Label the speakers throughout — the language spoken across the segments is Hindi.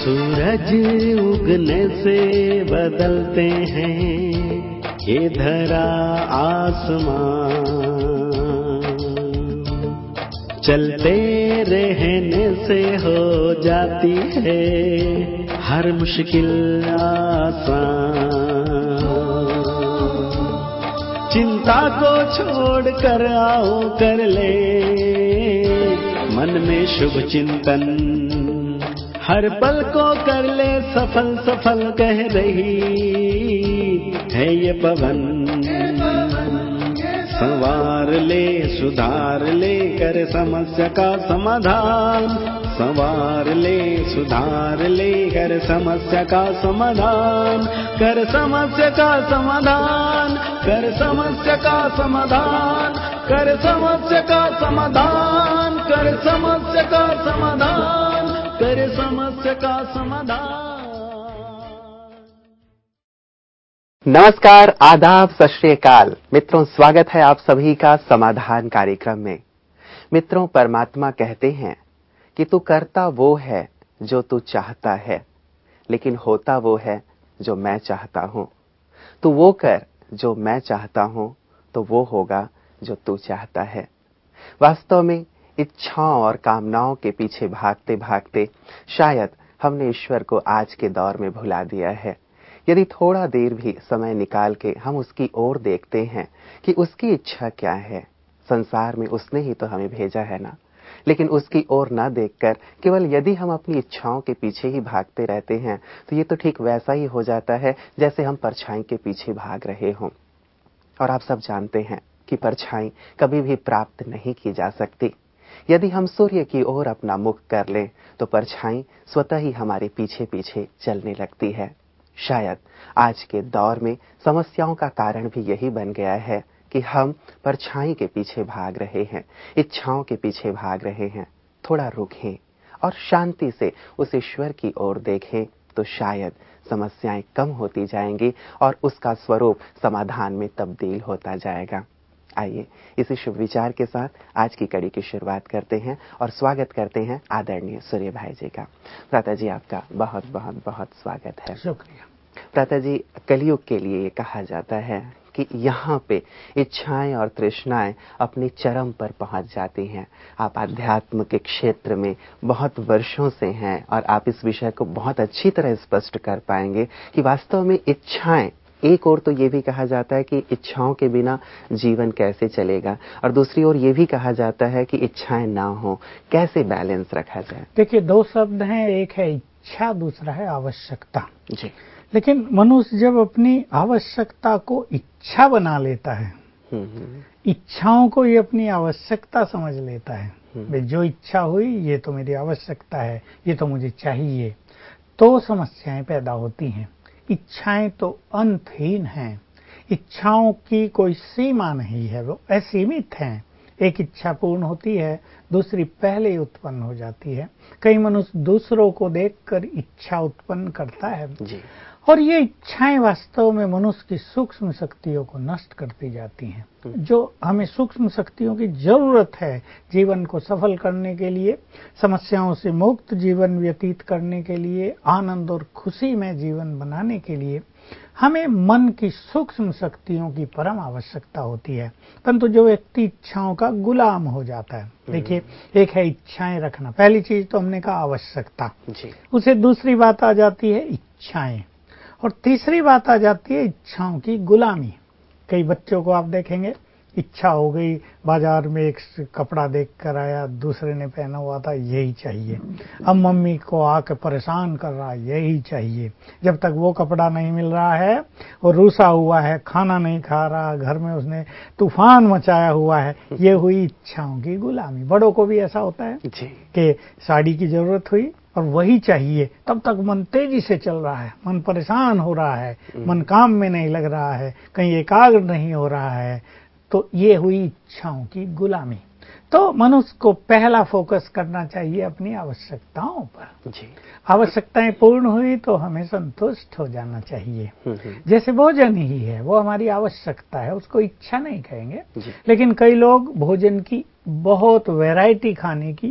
Speaker 1: सूरज उगने से बदलते हैं ये धरा आसमान, चलते रहने से हो जाती है हर मुश्किल आसान। चिंता को छोड़ कर आओ कर ले मन में शुभ चिंतन, हर पल को कर ले सफल सफल कह रही है ये पवन। संवार ले सुधार ले कर समस्या का समाधान, संवार ले सुधार ले कर समस्या का समाधान, कर समस्या का समाधान, कर समस्या का समाधान, कर समस्या का समाधान, कर समस्या का समाधान, कर समस्या का समाधान।
Speaker 2: नमस्कार, आदाब, सत श्री अकाल। मित्रों, स्वागत है आप सभी का समाधान कार्यक्रम में। मित्रों, परमात्मा कहते हैं कि तू करता वो है जो तू चाहता है, लेकिन होता वो है जो मैं चाहता हूं। तू वो कर जो मैं चाहता हूं, तो वो होगा जो तू चाहता है। वास्तव में इच्छाओं और कामनाओं के पीछे भागते भागते शायद हमने ईश्वर को आज के दौर में भुला दिया है। यदि थोड़ा देर भी समय निकाल के हम उसकी ओर देखते हैं कि उसकी इच्छा क्या है, संसार में उसने ही तो हमें भेजा है ना, लेकिन उसकी ओर न देखकर केवल यदि हम अपनी इच्छाओं के पीछे ही भागते रहते हैं, तो ये तो ठीक वैसा ही हो जाता है जैसे हम परछाई के पीछे भाग रहे हों। और आप सब जानते हैं कि परछाई कभी भी प्राप्त नहीं की जा सकती। यदि हम सूर्य की ओर अपना मुख कर लें, तो परछाई स्वतः ही हमारे पीछे पीछे चलने लगती है। शायद आज के दौर में समस्याओं का कारण भी यही बन गया है कि हम परछाई के पीछे भाग रहे हैं, इच्छाओं के पीछे भाग रहे हैं। थोड़ा रुकें और शांति से उस ईश्वर की ओर देखें, तो शायद समस्याएं कम होती जाएंगी और उसका स्वरूप समाधान में तब्दील होता जाएगा। आइए इसी शुभ विचार के साथ आज की कड़ी की शुरुआत करते हैं और स्वागत करते हैं आदरणीय सूर्य भाई जी का। प्राता जी, आपका बहुत बहुत बहुत स्वागत है।
Speaker 3: शुक्रिया।
Speaker 2: प्राता जी, कलयुग के लिए ये कहा जाता है कि यहाँ पे इच्छाएं और तृष्णाएं अपने चरम पर पहुंच जाती हैं। आप आध्यात्म के क्षेत्र में बहुत वर्षों से हैं और आप इस विषय को बहुत अच्छी तरह स्पष्ट कर पाएंगे कि वास्तव में इच्छाएं, एक ओर तो ये भी कहा जाता है कि इच्छाओं के बिना जीवन कैसे चलेगा, और दूसरी ओर ये भी कहा जाता है कि इच्छाएं ना हो, कैसे बैलेंस रखा जाए?
Speaker 3: देखिए, दो शब्द हैं, एक है इच्छा, दूसरा है आवश्यकता जी। लेकिन मनुष्य जब अपनी आवश्यकता को इच्छा बना लेता है, इच्छाओं को ये अपनी आवश्यकता समझ लेता है, भाई जो इच्छा हुई ये तो मेरी आवश्यकता है, ये तो मुझे चाहिए, तो समस्याएं पैदा होती हैं। इच्छाएं तो अंतहीन हैं, इच्छाओं की कोई सीमा नहीं है, वो असीमित हैं। एक इच्छा पूर्ण होती है, दूसरी पहले ही उत्पन्न हो जाती है। कई मनुष्य दूसरों को देखकर इच्छा उत्पन्न करता है जी। और ये इच्छाएं वास्तव में मनुष्य की सूक्ष्म शक्तियों को नष्ट करती जाती हैं। जो हमें सूक्ष्म शक्तियों की जरूरत है जीवन को सफल करने के लिए, समस्याओं से मुक्त जीवन व्यतीत करने के लिए, आनंद और खुशी में जीवन बनाने के लिए, हमें मन की सूक्ष्म शक्तियों की परम आवश्यकता होती है। परंतु जो व्यक्ति इच्छाओं का गुलाम हो जाता है, देखिए, एक है इच्छाएं रखना, पहली चीज तो हमने कहा आवश्यकता जी। उसे दूसरी बात आ जाती है इच्छाएं, और तीसरी बात आ जाती है इच्छाओं की गुलामी। कई बच्चों को आप देखेंगे, इच्छा हो गई, बाजार में एक कपड़ा देख कर आया, दूसरे ने पहना हुआ था, यही चाहिए। अब मम्मी को आकर परेशान कर रहा है, यही चाहिए। जब तक वो कपड़ा नहीं मिल रहा है, और रूसा हुआ है, खाना नहीं खा रहा, घर में उसने तूफान मचाया हुआ है, ये हुई इच्छाओं की गुलामी। बड़ों को भी ऐसा होता है कि साड़ी की जरूरत हुई और वही चाहिए, तब तक मन तेजी से चल रहा है, मन परेशान हो रहा है, मन काम में नहीं लग रहा है, कहीं एकाग्र नहीं हो रहा है, तो ये हुई इच्छाओं की गुलामी। तो मनुष्य को पहला फोकस करना चाहिए अपनी आवश्यकताओं पर जी। आवश्यकताएं पूर्ण हुई तो हमें संतुष्ट हो जाना चाहिए। जैसे भोजन ही है, वो हमारी आवश्यकता है, उसको इच्छा नहीं कहेंगे। लेकिन कई लोग भोजन की बहुत वैरायटी खाने की इच्छा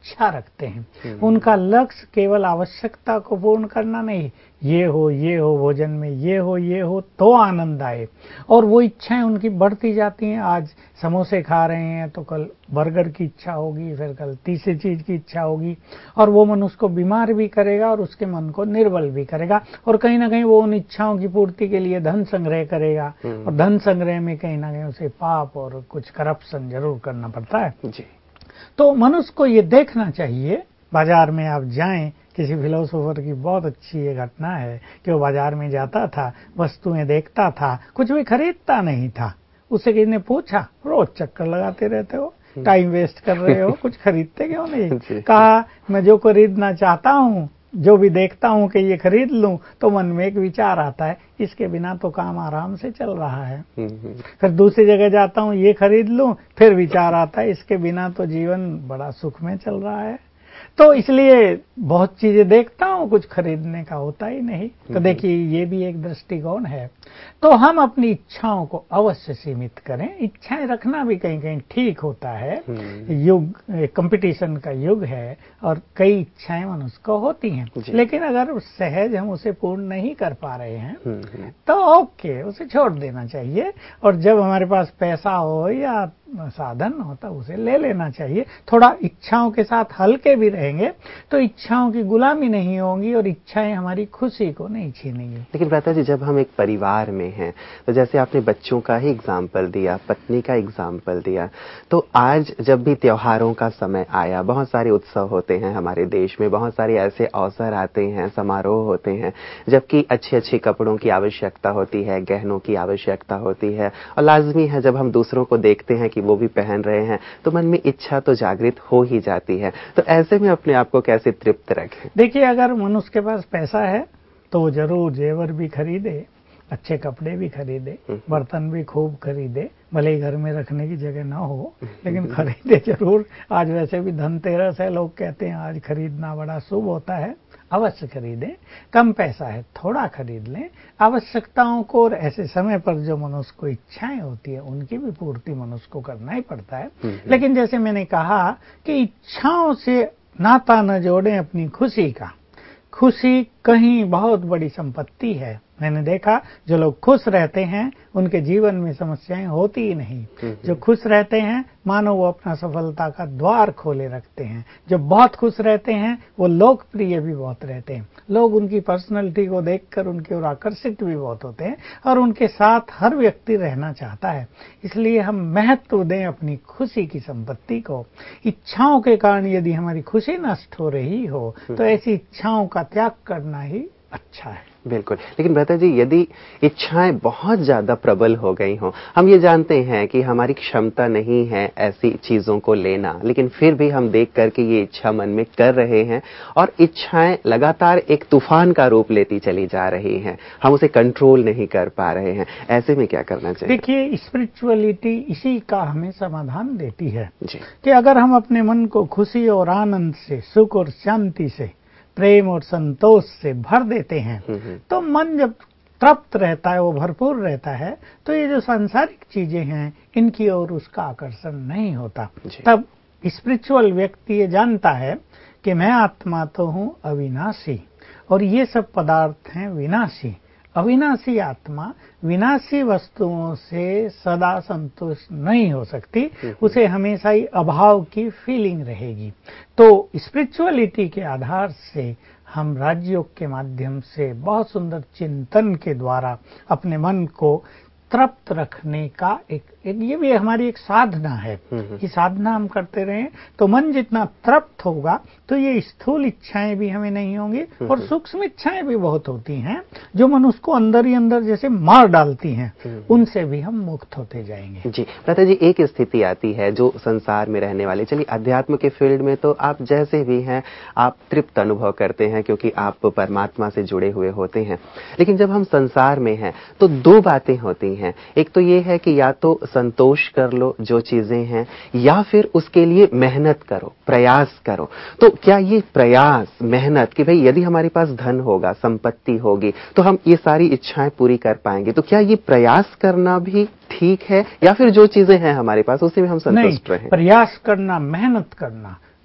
Speaker 3: इच्छा रखते हैं। उनका लक्ष्य केवल आवश्यकता को पूर्ण करना नहीं, ये हो भोजन में, ये हो तो आनंद आए, और वो इच्छाएं उनकी बढ़ती जाती हैं। आज समोसे खा रहे हैं तो कल बर्गर की इच्छा होगी, फिर कल तीसरी चीज की इच्छा होगी, और वो मन उसको बीमार भी करेगा और उसके मन को निर्बल भी करेगा, और कहीं ना कहीं वो उन इच्छाओं की पूर्ति के लिए धन संग्रह करेगा, और धन संग्रह में कहीं ना कहीं उसे पाप और कुछ करप्शन जरूर करना पड़ता है जी। तो मनुष्य को ये देखना चाहिए, बाजार में आप जाएं, किसी फिलोसोफर की बहुत अच्छी ये घटना है कि वो बाजार में जाता था, वस्तुएं देखता था, कुछ भी खरीदता नहीं था। उससे किसी ने पूछा, रोज चक्कर लगाते रहते हो, टाइम वेस्ट कर रहे हो, कुछ खरीदते क्यों नहीं? कहा, मैं जो खरीदना चाहता हूँ, जो भी देखता हूँ कि ये खरीद लूं, तो मन में एक विचार आता है, इसके बिना तो काम आराम से चल रहा है। फिर दूसरी जगह जाता हूँ, ये खरीद लूं, फिर विचार आता है, इसके बिना तो जीवन बड़ा सुख में चल रहा है। तो इसलिए बहुत चीजें देखता हूं, कुछ खरीदने का होता ही नहीं। तो देखिए, ये भी एक दृष्टिकोण है। तो हम अपनी इच्छाओं को अवश्य सीमित करें। इच्छाएं रखना भी कहीं कहीं ठीक होता है। युग कंपटीशन का युग है और कई इच्छाएं मनुष्य को होती हैं, लेकिन अगर सहज हम उसे पूर्ण नहीं कर पा रहे हैं तो ओके, उसे छोड़ देना चाहिए। और जब हमारे पास पैसा हो या साधन होता, उसे ले लेना चाहिए। थोड़ा इच्छाओं के साथ हल्के भी रहेंगे तो इच्छाओं की गुलामी नहीं होगी और इच्छाएं हमारी खुशी को नहीं छीनेंगी।
Speaker 2: लेकिन भ्राता जी, जब हम एक परिवार में हैं, तो जैसे आपने बच्चों का ही एग्जाम्पल दिया, पत्नी का एग्जाम्पल दिया, तो आज जब भी त्योहारों का समय आया, बहुत सारे उत्सव होते हैं हमारे देश में, बहुत सारे ऐसे अवसर आते हैं, समारोह होते हैं, जबकि अच्छे अच्छे कपड़ों की आवश्यकता होती है, गहनों की आवश्यकता होती है, और लाजमी है जब हम दूसरों को देखते हैं कि वो भी पहन रहे हैं तो मन में इच्छा तो जागृत हो ही जाती है। तो ऐसे में अपने आप को कैसे तृप्त रखें?
Speaker 3: देखिए, अगर मनुष्य के पास पैसा है तो वो जरूर जेवर भी खरीदे, अच्छे कपड़े भी खरीदे, बर्तन भी खूब खरीदे, भले ही घर में रखने की जगह ना हो, लेकिन खरीदे जरूर। आज वैसे भी धनतेरस है, लोग कहते हैं आज खरीदना बड़ा शुभ होता है। अवश्य खरीदें। कम पैसा है, थोड़ा खरीद लें। आवश्यकताओं को और ऐसे समय पर जो मनुष्य को इच्छाएं होती है उनकी भी पूर्ति मनुष्य को करना ही पड़ता है। लेकिन जैसे मैंने कहा कि इच्छाओं से नाता न जोड़ें अपनी खुशी का। खुशी कहीं बहुत बड़ी संपत्ति है। मैंने देखा, जो लोग खुश रहते हैं उनके जीवन में समस्याएं होती ही नहीं। जो खुश रहते हैं मानो वो अपना सफलता का द्वार खोले रखते हैं। जो बहुत खुश रहते हैं वो लोकप्रिय भी बहुत रहते हैं। लोग उनकी पर्सनैलिटी को देखकर उनकी ओर आकर्षित भी बहुत होते हैं और उनके साथ हर व्यक्ति रहना चाहता है। इसलिए हम महत्व दें अपनी खुशी की संपत्ति को। इच्छाओं के कारण यदि हमारी खुशी नष्ट हो रही हो तो ऐसी इच्छाओं का त्याग करना ही अच्छा है।
Speaker 2: बिल्कुल। लेकिन भ्राता जी, यदि इच्छाएं बहुत ज्यादा प्रबल हो गई हों, हम ये जानते हैं कि हमारी क्षमता नहीं है ऐसी चीजों को लेना, लेकिन फिर भी हम देख करके ये इच्छा मन में कर रहे हैं और इच्छाएं लगातार एक तूफान का रूप लेती चली जा रही हैं, हम उसे कंट्रोल नहीं कर पा रहे हैं, ऐसे में क्या करना चाहिए?
Speaker 3: देखिए, स्पिरिचुअलिटी इसी का हमें समाधान देती है कि अगर हम अपने मन को खुशी और आनंद से, सुख और शांति से, प्रेम और संतोष से भर देते हैं तो मन जब तृप्त रहता है, वो भरपूर रहता है, तो ये जो सांसारिक चीजें हैं इनकी ओर उसका आकर्षण नहीं होता। तब स्पिरिचुअल व्यक्ति ये जानता है कि मैं आत्मा तो हूं अविनाशी और ये सब पदार्थ हैं विनाशी। अविनाशी आत्मा विनाशी वस्तुओं से सदा संतुष्ट नहीं हो सकती, उसे हमेशा ही अभाव की फीलिंग रहेगी। तो स्पिरिचुअलिटी के आधार से हम राजयोग के माध्यम से बहुत सुंदर चिंतन के द्वारा अपने मन को तृप्त रखने का एक ये भी हमारी एक साधना है। ये साधना हम करते रहें तो मन जितना तृप्त होगा तो ये स्थूल इच्छाएं भी हमें नहीं होंगी और सूक्ष्म इच्छाएं भी बहुत होती हैं जो मनुष्य को अंदर ही अंदर जैसे मार डालती हैं, उनसे भी हम मुक्त होते जाएंगे।
Speaker 2: जी भ्राता जी, एक स्थिति आती है जो संसार में रहने वाले, चलिए अध्यात्म के फील्ड में तो आप जैसे भी हैं आप तृप्त अनुभव करते हैं क्योंकि आप परमात्मा से जुड़े हुए होते हैं, लेकिन जब हम संसार में हैं तो दो बातें होती हैं। एक तो ये है कि या तो संतोष कर लो जो चीजें हैं, या फिर उसके लिए मेहनत करो, प्रयास करो। तो क्या ये प्रयास, मेहनत, कि भाई यदि हमारे पास धन होगा, संपत्ति होगी तो हम ये सारी इच्छाएं पूरी कर पाएंगे, तो क्या ये प्रयास करना भी ठीक है या फिर जो चीजें हैं हमारे पास उसी में हम संतुष्ट रहें?
Speaker 3: प्रयास करना, मेहनत करना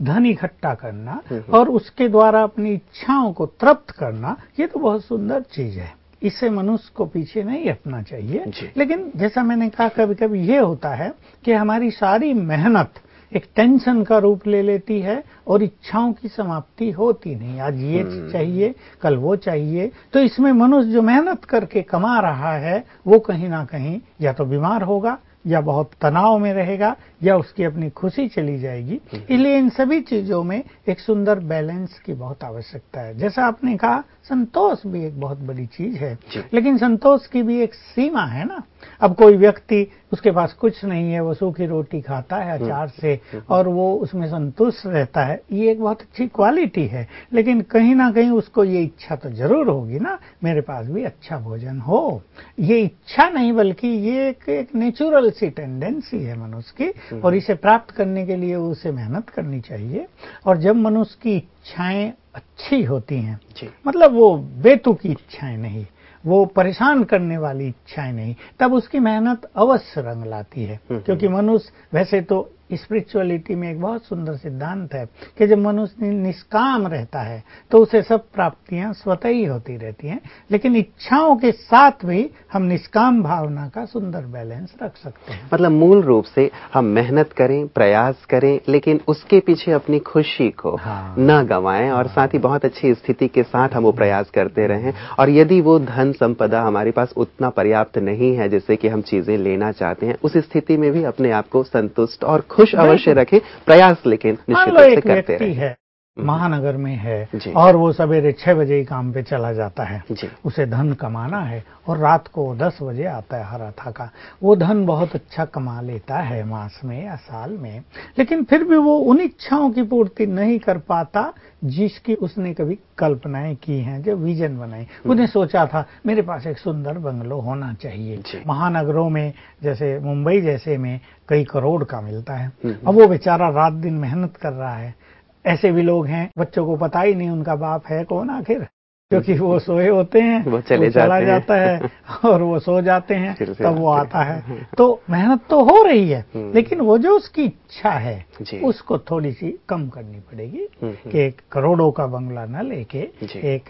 Speaker 3: धन इकट्ठा करना और उसके द्वारा अपनी इच्छाओं को तृप्त करना, ये तो बहुत सुंदर चीज है। इससे मनुष्य को पीछे नहीं हटना चाहिए। लेकिन जैसा मैंने कहा, कभी कभी ये होता है कि हमारी सारी मेहनत एक टेंशन का रूप ले लेती है और इच्छाओं की समाप्ति होती नहीं। आज ये चाहिए, कल वो चाहिए, तो इसमें मनुष्य जो मेहनत करके कमा रहा है वो कहीं ना कहीं या तो बीमार होगा या बहुत तनाव में रहेगा या उसकी अपनी खुशी चली जाएगी। इसलिए इन सभी चीजों में एक सुंदर बैलेंस की बहुत आवश्यकता है। जैसा आपने कहा, संतोष भी एक बहुत बड़ी चीज है, लेकिन संतोष की भी एक सीमा है ना। अब कोई व्यक्ति, उसके पास कुछ नहीं है, वो सूखी रोटी खाता है अचार से और वो उसमें संतुष्ट रहता है, ये एक बहुत अच्छी क्वालिटी है। लेकिन कहीं ना कहीं उसको ये इच्छा तो जरूर होगी ना, मेरे पास भी अच्छा भोजन हो। ये इच्छा नहीं बल्कि ये एक नेचुरल सी टेंडेंसी है मनुष्य की, और इसे प्राप्त करने के लिए उसे मेहनत करनी चाहिए। और जब मनुष्य की इच्छाएं अच्छी होती हैं, मतलब वो बेतुकी इच्छाएं नहीं, वो परेशान करने वाली इच्छाएं नहीं, तब उसकी मेहनत अवश्य रंग लाती है। क्योंकि मनुष्य, वैसे तो स्पिरिचुअलिटी में एक बहुत सुंदर सिद्धांत है कि जब मनुष्य निष्काम रहता है तो उसे सब प्राप्तियां स्वतः ही होती रहती हैं। लेकिन इच्छाओं के साथ भी हम निष्काम भावना का सुंदर बैलेंस रख सकते हैं।
Speaker 2: मतलब मूल रूप से हम मेहनत करें, प्रयास करें, लेकिन उसके पीछे अपनी खुशी को न गंवाएं और साथ ही बहुत अच्छी स्थिति के साथ हम वो प्रयास करते रहें। और यदि वो धन संपदा हमारे पास उतना पर्याप्त नहीं है जिससे कि हम चीजें लेना चाहते हैं, उस स्थिति में भी अपने आप को संतुष्ट और खुश अवश्य रखें, प्रयास लेकिन निश्चित रूप से करते रहें।
Speaker 3: महानगर में है और वो सवेरे 6 बजे ही काम पे चला जाता है, उसे धन कमाना है और रात को 10 बजे आता है हरा थाका। वो धन बहुत अच्छा कमा लेता है मास में या साल में, लेकिन फिर भी वो उन इच्छाओं की पूर्ति नहीं कर पाता जिसकी उसने कभी कल्पनाएं की हैं, जो विजन बनाई। उसने सोचा था मेरे पास एक सुंदर बंगलो होना चाहिए। महानगरों में जैसे मुंबई जैसे में कई करोड़ का मिलता है। अब वो बेचारा रात दिन मेहनत कर रहा है। ऐसे भी लोग हैं, बच्चों को पता ही नहीं उनका बाप है कौन आखिर, क्योंकि वो सोए होते हैं, वो चला जाता है और वो सो जाते हैं, तब वो आता है। तो मेहनत तो हो रही है, लेकिन वो जो उसकी इच्छा है उसको थोड़ी सी कम करनी पड़ेगी कि एक करोड़ों का बंगला न लेके एक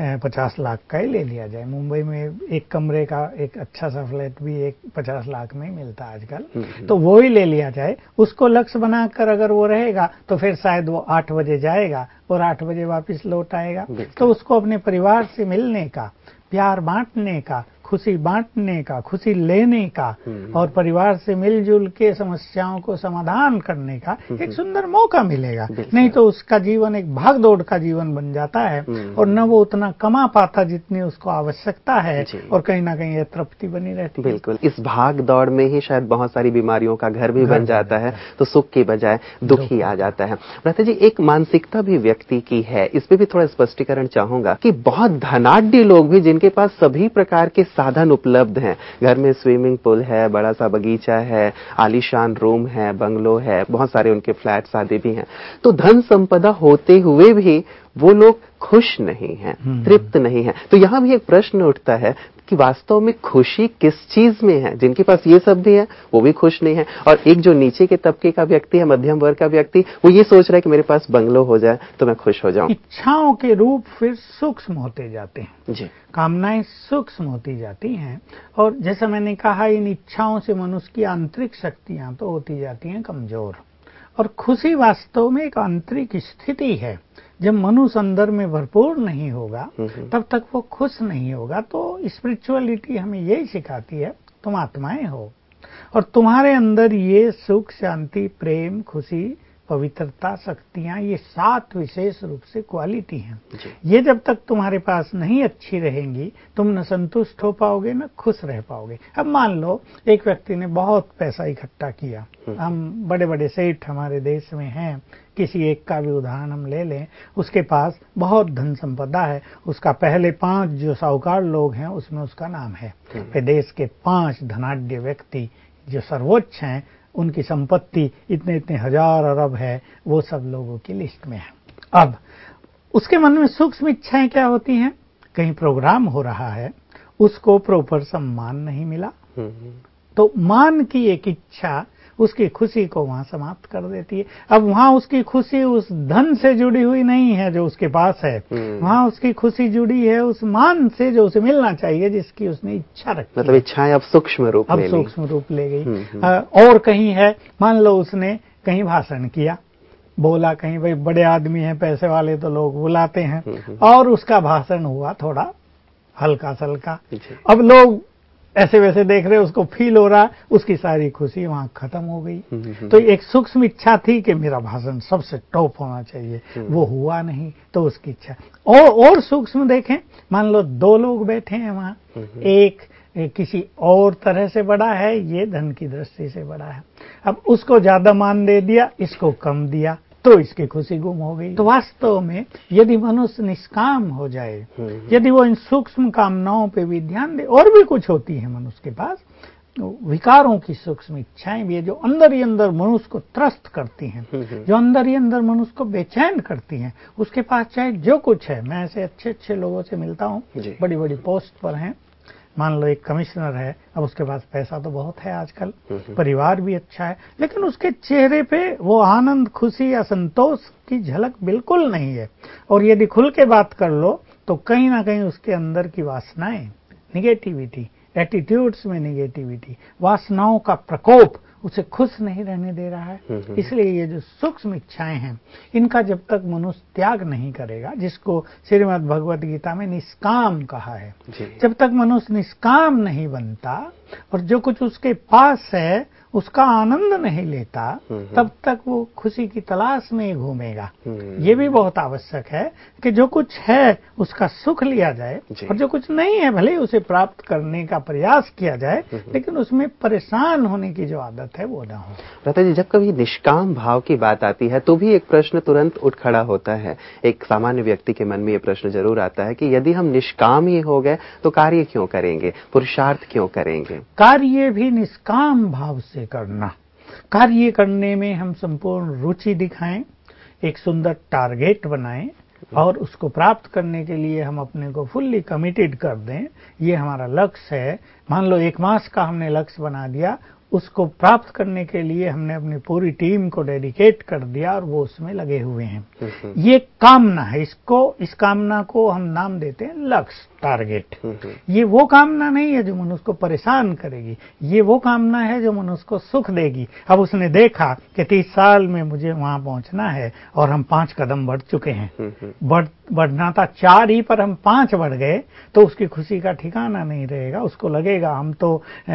Speaker 3: 50 लाख का ही ले लिया जाए। मुंबई में एक कमरे का एक अच्छा सा फ्लैट भी एक 50 लाख में ही मिलता है आजकल, तो वो ही ले लिया जाए। उसको लक्ष्य बनाकर अगर वो रहेगा तो फिर शायद वो 8 बजे जाएगा और 8 बजे वापस लौट आएगा। तो उसको अपने परिवार से मिलने का, प्यार बांटने का, खुशी बांटने का, खुशी लेने का और परिवार से मिलजुल के समस्याओं को समाधान करने का एक सुंदर मौका मिलेगा। नहीं तो उसका जीवन एक भागदौड़ का जीवन बन जाता है और न वो उतना कमा पाता जितनी उसको आवश्यकता है, और कहीं ना कहीं तृप्ति बनी रहती है।
Speaker 2: बिल्कुल, इस भाग दौड़ में ही शायद बहुत सारी बीमारियों का घर भी बन जाता है, तो सुख के बजाय दुख ही आ जाता है। भ्राता जी, एक मानसिकता भी व्यक्ति की है, इस पे भी थोड़ा स्पष्टीकरण चाहूंगा कि बहुत धनाढ्य लोग भी जिनके पास सभी प्रकार के साधन उपलब्ध हैं, घर में स्विमिंग पूल है, बड़ा सा बगीचा है, आलीशान रूम है, बंगलो है, बहुत सारे उनके फ्लैट्स आदि भी हैं, तो धन संपदा होते हुए भी वो लोग खुश नहीं हैं, तृप्त नहीं हैं। तो यहाँ भी एक प्रश्न उठता है कि वास्तव में खुशी किस चीज में है? जिनके पास ये सब भी है वो भी खुश नहीं है, और एक जो नीचे के तबके का व्यक्ति है, मध्यम वर्ग का व्यक्ति, वो ये सोच रहा है कि मेरे पास बंगलो हो जाए तो मैं खुश हो जाऊं।
Speaker 3: इच्छाओं के रूप फिर सूक्ष्म होते जाते हैं जी, कामनाएं सूक्ष्म होती जाती हैं, और जैसा मैंने कहा, इन इच्छाओं से मनुष्य की आंतरिक शक्तियां तो होती जाती हैं कमजोर। और खुशी वास्तव में एक आंतरिक स्थिति है। जब मनुष्य अंदर में भरपूर नहीं होगा तब तक वो खुश नहीं होगा। तो स्पिरिचुअलिटी हमें यही सिखाती है, तुम आत्माएं हो और तुम्हारे अंदर ये सुख, शांति, प्रेम, खुशी, पवित्रता, शक्तियां, ये 7 विशेष रूप से क्वालिटी हैं। ये जब तक तुम्हारे पास नहीं अच्छी रहेंगी, तुम न संतुष्ट हो पाओगे न खुश रह पाओगे। अब मान लो एक व्यक्ति ने बहुत पैसा इकट्ठा किया, हम बड़े बड़े सेठ हमारे देश में हैं, किसी एक का भी उदाहरण हम ले लें, उसके पास बहुत धन संपदा है, उसका पहले 5 जो साहूकार लोग हैं उसमें उसका नाम है। देश के 5 धनाढ्य व्यक्ति जो सर्वोच्च हैं, उनकी संपत्ति इतने इतने हजार अरब है, वो सब लोगों की लिस्ट में है। अब उसके मन में सूक्ष्म इच्छाएं क्या होती हैं? कहीं प्रोग्राम हो रहा है, उसको प्रॉपर सम्मान नहीं मिला, तो मान की एक इच्छा उसकी खुशी को वहां समाप्त कर देती है। अब वहां उसकी खुशी उस धन से जुड़ी हुई नहीं है जो उसके पास है, वहां उसकी खुशी जुड़ी है उस मान से जो उसे मिलना चाहिए, जिसकी उसने इच्छा रखी।
Speaker 2: मतलब इच्छाएं अब सूक्ष्म रूप
Speaker 3: ले गई। और कहीं है, मान लो उसने कहीं भाषण किया, बोला कहीं, भाई बड़े आदमी हैं, पैसे वाले तो लोग बुलाते हैं, और उसका भाषण हुआ थोड़ा हल्का सल्का। अब लोग ऐसे वैसे देख रहे, उसको फील हो रहा, उसकी सारी खुशी वहां खत्म हो गई। तो एक सूक्ष्म इच्छा थी कि मेरा भाषण सबसे टॉप होना चाहिए, वो हुआ नहीं, तो उसकी इच्छा। और सूक्ष्म देखें, मान लो दो लोग बैठे हैं वहां, एक किसी और तरह से बड़ा है, ये धन की दृष्टि से बड़ा है। अब उसको ज्यादा मान दे दिया, इसको कम दिया, तो इसकी खुशी गुम हो गई। तो वास्तव में यदि मनुष्य निष्काम हो जाए, यदि वो इन सूक्ष्म कामनाओं पे भी ध्यान दे, और भी कुछ होती है मनुष्य के पास, विकारों की सूक्ष्म इच्छाएं भी है जो अंदर ही अंदर मनुष्य को त्रस्त करती हैं, जो अंदर ही अंदर मनुष्य को बेचैन करती हैं। उसके पास चाहे जो कुछ है, मैं ऐसे अच्छे अच्छे लोगों से मिलता हूँ, बड़ी बड़ी पोस्ट पर हैं, मान लो एक कमिश्नर है, अब उसके पास पैसा तो बहुत है आजकल, परिवार भी अच्छा है, लेकिन उसके चेहरे पे वो आनंद, खुशी या संतोष की झलक बिल्कुल नहीं है। और यदि खुल के बात कर लो तो कहीं ना कहीं उसके अंदर की वासनाएं, निगेटिविटी, एटीट्यूड्स में निगेटिविटी, वासनाओं का प्रकोप उसे खुश नहीं रहने दे रहा है। इसलिए ये जो सूक्ष्म इच्छाएं हैं, इनका जब तक मनुष्य त्याग नहीं करेगा, जिसको श्रीमद् भगवद गीता में निष्काम कहा है, जब तक मनुष्य निष्काम नहीं बनता और जो कुछ उसके पास है उसका आनंद नहीं लेता, तब तक वो खुशी की तलाश में ही घूमेगा। ये भी बहुत आवश्यक है कि जो कुछ है उसका सुख लिया जाए, और जो कुछ नहीं है भले उसे प्राप्त करने का प्रयास किया जाए, लेकिन उसमें परेशान होने की जो आदत है वो ना हो।
Speaker 2: भ्राता जी, जब कभी निष्काम भाव की बात आती है तो भी एक प्रश्न तुरंत उठ खड़ा होता है। एक सामान्य व्यक्ति के मन में ये प्रश्न जरूर आता है कि यदि हम निष्काम ही हो गए तो कार्य क्यों करेंगे, पुरुषार्थ क्यों करेंगे?
Speaker 3: कार्य भी निष्काम भाव से करना, कार्य करने में हम संपूर्ण रुचि दिखाएं, एक सुंदर टारगेट बनाएं और उसको प्राप्त करने के लिए हम अपने को फुल्ली कमिटेड कर दें। ये हमारा लक्ष्य है। मान लो 1 मास का हमने लक्ष्य बना दिया, उसको प्राप्त करने के लिए हमने अपनी पूरी टीम को डेडिकेट कर दिया और वो उसमें लगे हुए हैं। ये कामना है, इस कामना को हम नाम देते हैं लक्ष्य, टारगेट। ये वो कामना नहीं है जो मनुष्य को परेशान करेगी, ये वो कामना है जो मनुष्य को सुख देगी। अब उसने देखा कि 30 साल में मुझे वहां पहुंचना है और हम 5 कदम बढ़ चुके हैं, बढ़ना था 4 ही पर हम 5 बढ़ गए, तो उसकी खुशी का ठिकाना नहीं रहेगा। उसको लगेगा हम तो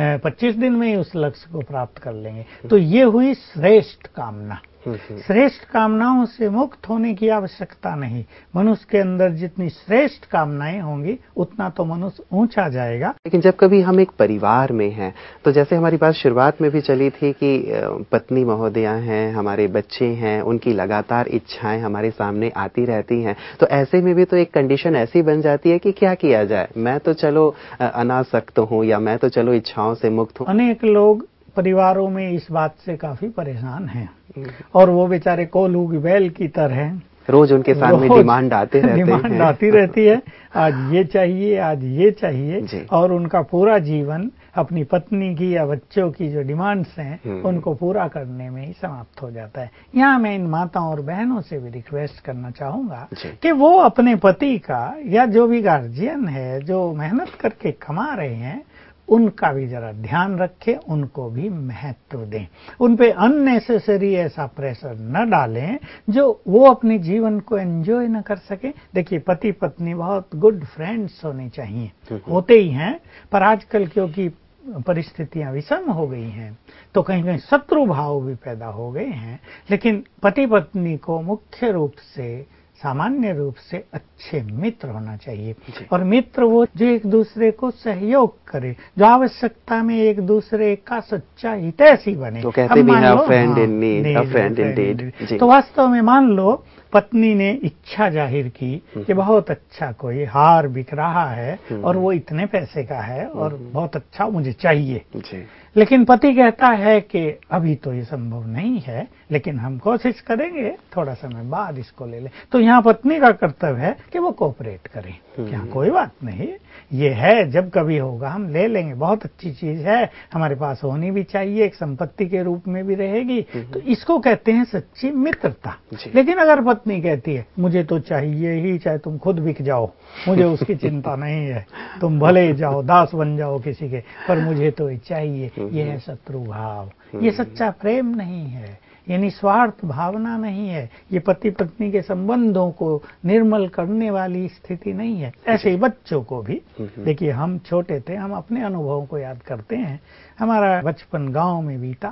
Speaker 3: 25 दिन में ही उस लक्ष्य को प्राप्त कर लेंगे। तो ये हुई श्रेष्ठ कामना। श्रेष्ठ कामनाओं से मुक्त होने की आवश्यकता नहीं। मनुष्य के अंदर जितनी श्रेष्ठ कामनाएं होंगी उतना तो मनुष्य ऊंचा जाएगा।
Speaker 2: लेकिन जब कभी हम एक परिवार में हैं, तो जैसे हमारी बात शुरुआत में भी चली थी कि पत्नी महोदया हैं, हमारे बच्चे हैं, उनकी लगातार इच्छाएं हमारे सामने आती रहती हैं, तो ऐसे में भी तो एक कंडीशन ऐसी बन जाती है कि क्या किया जाए, मैं तो चलो अनासक्त हूँ या मैं तो चलो इच्छाओं से मुक्त हूँ।
Speaker 3: अनेक लोग परिवारों में इस बात से काफी परेशान हैं और वो बेचारे कोल्हू की बैल की तरह
Speaker 2: रोज उनके सामने डिमांड आती
Speaker 3: रहती है, आज ये चाहिए, आज ये चाहिए, और उनका पूरा जीवन अपनी पत्नी की या बच्चों की जो डिमांड्स हैं उनको पूरा करने में ही समाप्त हो जाता है। यहाँ मैं इन माताओं और बहनों से भी रिक्वेस्ट करना चाहूंगा कि वो अपने पति का या जो भी गार्जियन है जो मेहनत करके कमा रहे हैं उनका भी जरा ध्यान रखें, उनको भी महत्व दें, उन पे अननेसेसरी ऐसा प्रेशर न डालें जो वो अपने जीवन को एंजॉय न कर सके। देखिए, पति पत्नी बहुत गुड फ्रेंड्स होने चाहिए, होते ही हैं, पर आजकल क्योंकि परिस्थितियां विषम हो गई हैं तो कहीं कहीं शत्रु भाव भी पैदा हो गए हैं। लेकिन पति पत्नी को मुख्य रूप से, सामान्य रूप से अच्छे मित्र होना चाहिए, और मित्र वो जो एक दूसरे को सहयोग करे, जो आवश्यकता में एक दूसरे का सच्चा हितैषी बने।
Speaker 2: तो कहते भी हैं friend in need, a friend in deed.
Speaker 3: तो वास्तव में मान लो पत्नी ने इच्छा जाहिर की कि बहुत अच्छा कोई हार बिक रहा है और वो इतने पैसे का है और बहुत अच्छा मुझे चाहिए, लेकिन पति कहता है कि अभी तो ये संभव नहीं है, लेकिन हम कोशिश करेंगे, थोड़ा समय बाद इसको ले लें। तो यहाँ पत्नी का कर्तव्य है कि वो कोऑपरेट करें, यहाँ कोई बात नहीं, ये है, जब कभी होगा हम ले लेंगे, बहुत अच्छी चीज है, हमारे पास होनी भी चाहिए, एक संपत्ति के रूप में भी रहेगी। तो इसको कहते हैं सच्ची मित्रता। लेकिन अगर पत्नी कहती है मुझे तो चाहिए ही, चाहे तुम खुद बिक जाओ, मुझे उसकी चिंता नहीं है, तुम भले जाओ दास बन जाओ किसी के, पर मुझे तो चाहिए, ये है शत्रु भाव, ये सच्चा प्रेम नहीं है, ये निस्वार्थ भावना नहीं है, ये पति पत्नी के संबंधों को निर्मल करने वाली स्थिति नहीं है। ऐसे ही बच्चों को भी देखिए, हम छोटे थे, हम अपने अनुभवों को याद करते हैं। हमारा बचपन गांव में बीता,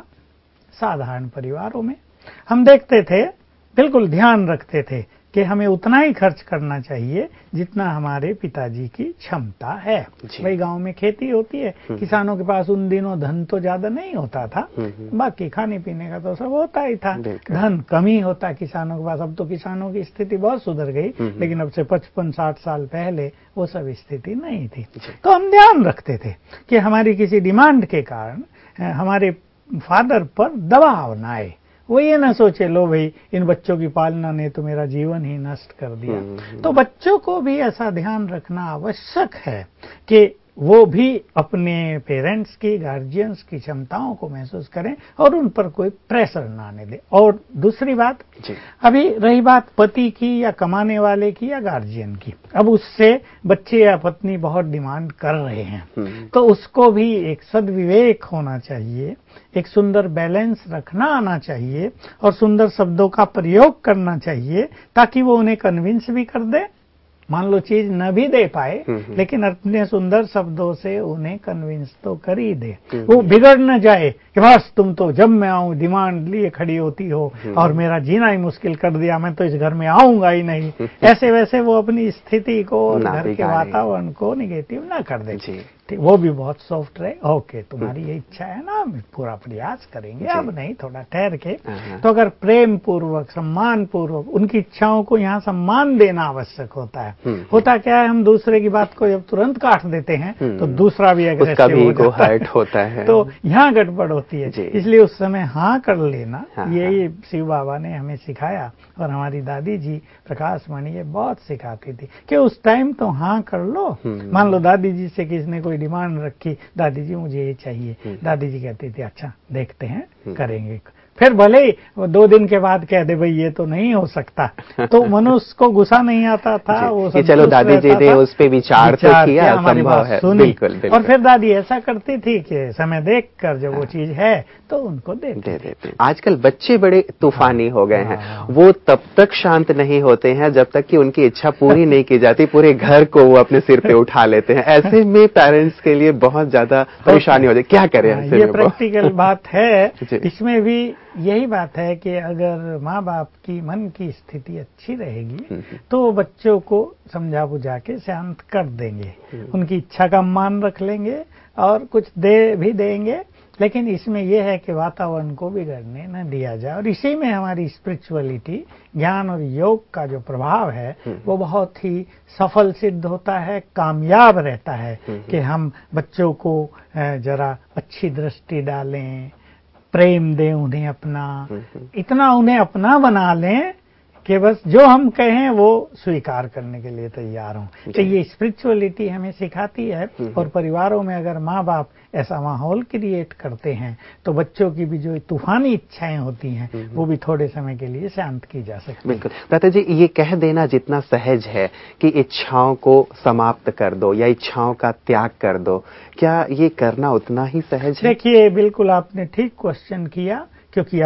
Speaker 3: साधारण परिवारों में। हम देखते थे, बिल्कुल ध्यान रखते थे कि हमें उतना ही खर्च करना चाहिए जितना हमारे पिताजी की क्षमता है। भाई गांव में खेती होती है, किसानों के पास उन दिनों धन तो ज्यादा नहीं होता था, बाकी खाने पीने का तो सब होता ही था, धन कम ही होता किसानों के पास। अब तो किसानों की स्थिति बहुत सुधर गई, लेकिन अब से 55-60 साल पहले वो सब स्थिति नहीं थी। तो हम ध्यान रखते थे कि हमारी किसी डिमांड के कारण हमारे फादर पर दबाव न आए, वो ये ना सोचे लो भाई इन बच्चों की पालना ने तो मेरा जीवन ही नष्ट कर दिया। तो बच्चों को भी ऐसा ध्यान रखना आवश्यक है कि वो भी अपने पेरेंट्स की, गार्जियंस की क्षमताओं को महसूस करें और उन पर कोई प्रेशर ना आने दे। और दूसरी बात, अभी रही बात पति की या कमाने वाले की या गार्जियन की, अब उससे बच्चे या पत्नी बहुत डिमांड कर रहे हैं, तो उसको भी एक सद्विवेक होना चाहिए, एक सुंदर बैलेंस रखना आना चाहिए और सुंदर शब्दों का प्रयोग करना चाहिए, ताकि वो उन्हें कन्विंस भी कर दे। मान लो चीज न भी दे पाए, लेकिन अपने सुंदर शब्दों से उन्हें कन्विंस तो कर ही दे, वो बिगड़ न जाए कि बस तुम तो जब मैं आऊं डिमांड लिए खड़ी होती हो और मेरा जीना ही मुश्किल कर दिया, मैं तो इस घर में आऊंगा ही नहीं। ऐसे वैसे वो अपनी स्थिति को और घर के वातावरण को निगेटिव ना कर दे, ठीक, वो भी बहुत सॉफ्ट रहे। ओके, तुम्हारी ये इच्छा है ना, हम पूरा प्रयास करेंगे, अब नहीं, थोड़ा ठहर के। तो अगर प्रेम पूर्वक, सम्मान पूर्वक उनकी इच्छाओं को यहाँ सम्मान देना आवश्यक होता है। होता क्या है, हम दूसरे की बात को जब तुरंत काट देते हैं तो दूसरा भी एग्रेसिव हो जाता है, होता है, तो यहाँ गड़बड़ होती है। इसलिए उस समय हाँ कर लेना, यही शिव बाबा ने हमें सिखाया और हमारी दादी जी प्रकाश मणि ये बहुत सिखाती थी कि उस टाइम तो हाँ कर लो। मान लो दादी जी से किसने कोई डिमांड रखी, दादी जी मुझे ये चाहिए, दादी जी कहती थी अच्छा देखते हैं, करेंगे। फिर भले ही 2 दिन के बाद कह दे भाई ये तो नहीं हो सकता, तो मनुष्य को गुस्सा नहीं आता था, वो सब
Speaker 2: चलो दादी जी ने उस पे विचार तो किया,
Speaker 3: हमारी बात सुनी। बिल्कुल। और फिर दादी ऐसा करती थी कि समय देख कर जब वो चीज है तो उनको दे देते।
Speaker 2: आजकल बच्चे बड़े तूफानी हो गए हैं, वो तब तक शांत नहीं होते हैं जब तक कि उनकी इच्छा पूरी नहीं की जाती, पूरे घर को वो अपने सिर पे उठा लेते हैं। ऐसे में पेरेंट्स के लिए बहुत ज्यादा परेशानी हो जाती, क्या करें ऐसे में?
Speaker 3: ये प्रैक्टिकल बात है। इसमें भी यही बात है कि अगर माँ बाप की मन की स्थिति अच्छी रहेगी तो बच्चों को समझा बुझा के शांत कर देंगे, उनकी इच्छा का मान रख लेंगे और कुछ दे भी देंगे, लेकिन इसमें यह है कि वातावरण को बिगड़ने न दिया जाए। और इसी में हमारी स्पिरिचुअलिटी, ज्ञान और योग का जो प्रभाव है वो बहुत ही सफल सिद्ध होता है, कामयाब रहता है कि हम बच्चों को जरा अच्छी दृष्टि डालें, प्रेम दें उन्हें अपना, इतना उन्हें अपना बना लें कि बस जो हम कहें वो स्वीकार करने के लिए तैयार हों। तो ये स्पिरिचुअलिटी हमें सिखाती है। और परिवारों में अगर माँ बाप ऐसा माहौल क्रिएट करते हैं तो बच्चों की भी जो तूफानी इच्छाएं होती हैं वो भी थोड़े समय के लिए शांत की जा सकती है।
Speaker 2: बिल्कुल दादा जी, ये कह देना जितना सहज है कि इच्छाओं को समाप्त कर दो या इच्छाओं का त्याग कर दो, क्या ये करना उतना ही सहज है?
Speaker 3: देखिए, बिल्कुल आपने ठीक क्वेश्चन किया, क्योंकि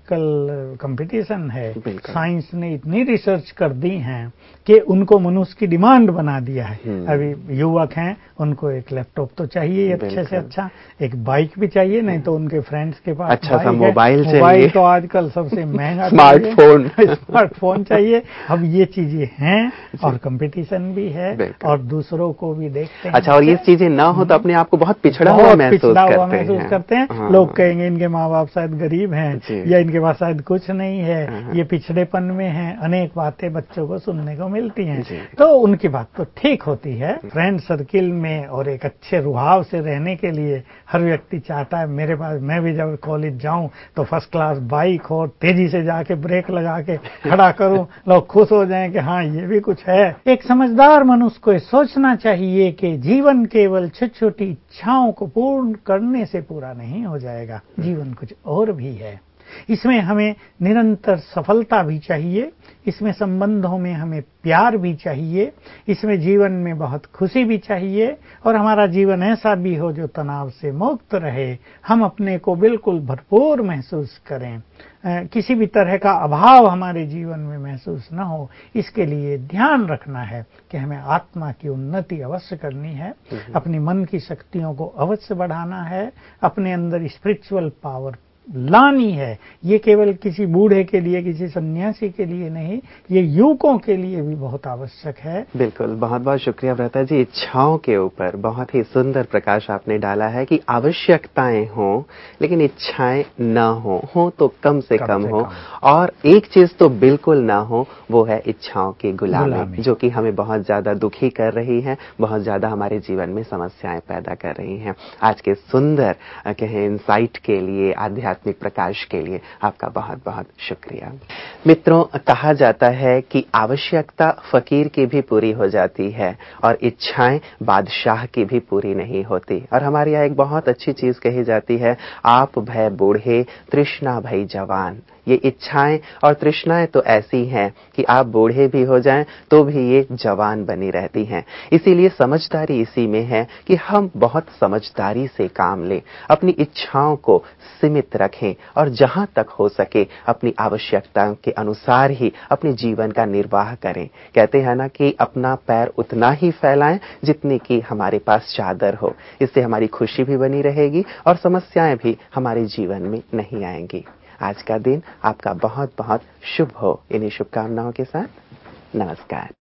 Speaker 3: आजकल कंपटीशन है, साइंस ने इतनी रिसर्च कर दी हैं कि उनको मनुष्य की डिमांड बना दिया है। अभी युवक हैं, उनको एक लैपटॉप तो चाहिए अच्छे से अच्छा, एक बाइक भी चाहिए, नहीं तो उनके फ्रेंड्स के पास
Speaker 2: अच्छा सा मोबाइल चाहिए,
Speaker 3: मोबाइल तो आजकल सबसे महंगा स्मार्टफोन चाहिए। अब ये चीजें हैं और कंपटीशन भी है और दूसरों को भी देखते हैं।
Speaker 2: अच्छा, और ये चीजें ना हो तो अपने आप को बहुत पिछड़ा हुआ महसूस करते हैं।
Speaker 3: लोग कहेंगे इनके माँ बाप शायद गरीब हैं, हैं या इनके पास शायद कुछ नहीं है, ये पिछड़ेपन में है, अनेक बातें बच्चों को सुनने को मिलती हैं। तो उनकी बात तो ठीक होती है। फ्रेंड सर्किल में और एक अच्छे रुहाव से रहने के लिए हर व्यक्ति चाहता है मेरे पास, मैं भी जब कॉलेज जाऊं तो फर्स्ट क्लास बाइक हो, तेजी से जाके ब्रेक लगा के खड़ा करूं, लोग खुश हो जाएं कि हाँ ये भी कुछ है। एक समझदार मनुष्य को सोचना चाहिए कि जीवन केवल छोटी छोटी इच्छाओं को पूर्ण करने से पूरा नहीं हो जाएगा, जीवन कुछ और भी है। इसमें हमें निरंतर सफलता भी चाहिए, इसमें संबंधों में हमें प्यार भी चाहिए, इसमें जीवन में बहुत खुशी भी चाहिए और हमारा जीवन ऐसा भी हो जो तनाव से मुक्त रहे, हम अपने को बिल्कुल भरपूर महसूस करें, किसी भी तरह का अभाव हमारे जीवन में महसूस न हो। इसके लिए ध्यान रखना है कि हमें आत्मा की उन्नति अवश्य करनी है, अपनी मन की शक्तियों को अवश्य बढ़ाना है, अपने अंदर स्पिरिचुअल पावर लानी है। ये केवल किसी बूढ़े के लिए, किसी सन्यासी के लिए नहीं, ये युवकों के लिए भी बहुत आवश्यक है।
Speaker 2: बिल्कुल, बहुत बहुत शुक्रिया भ्राता जी। इच्छाओं के ऊपर बहुत ही सुंदर प्रकाश आपने डाला है कि आवश्यकताएं हों लेकिन इच्छाएं न हो तो कम से कम हो, और एक चीज तो बिल्कुल ना हो, वो है इच्छाओं की गुलामी, जो कि हमें बहुत ज्यादा दुखी कर रही है, बहुत ज्यादा हमारे जीवन में समस्याएं पैदा कर रही हैं। आज के सुंदर कहें इंसाइट के लिए, आध्यात्मिक प्रकाश के लिए आपका बहुत बहुत शुक्रिया। मित्रों, कहा जाता है कि आवश्यकता फकीर की भी पूरी हो जाती है और इच्छाएं बादशाह की भी पूरी नहीं होती। और हमारे यहाँ एक बहुत अच्छी चीज कही जाती है, आप भय बूढ़े तृष्णा भई जवान। ये इच्छाएं और तृष्णाएं तो ऐसी हैं कि आप बूढ़े भी हो जाएं तो भी ये जवान बनी रहती हैं। इसीलिए समझदारी इसी में है कि हम बहुत समझदारी से काम लें, अपनी इच्छाओं को सीमित रखें और जहां तक हो सके अपनी आवश्यकताओं के अनुसार ही अपने जीवन का निर्वाह करें। कहते हैं ना कि अपना पैर उतना ही फैलाएं जितनी कि हमारे पास चादर हो। इससे हमारी खुशी भी बनी रहेगी और समस्याएं भी हमारे जीवन में नहीं आएंगी। आज का दिन आपका बहुत बहुत शुभ हो। इन्हीं शुभकामनाओं के साथ नमस्कार।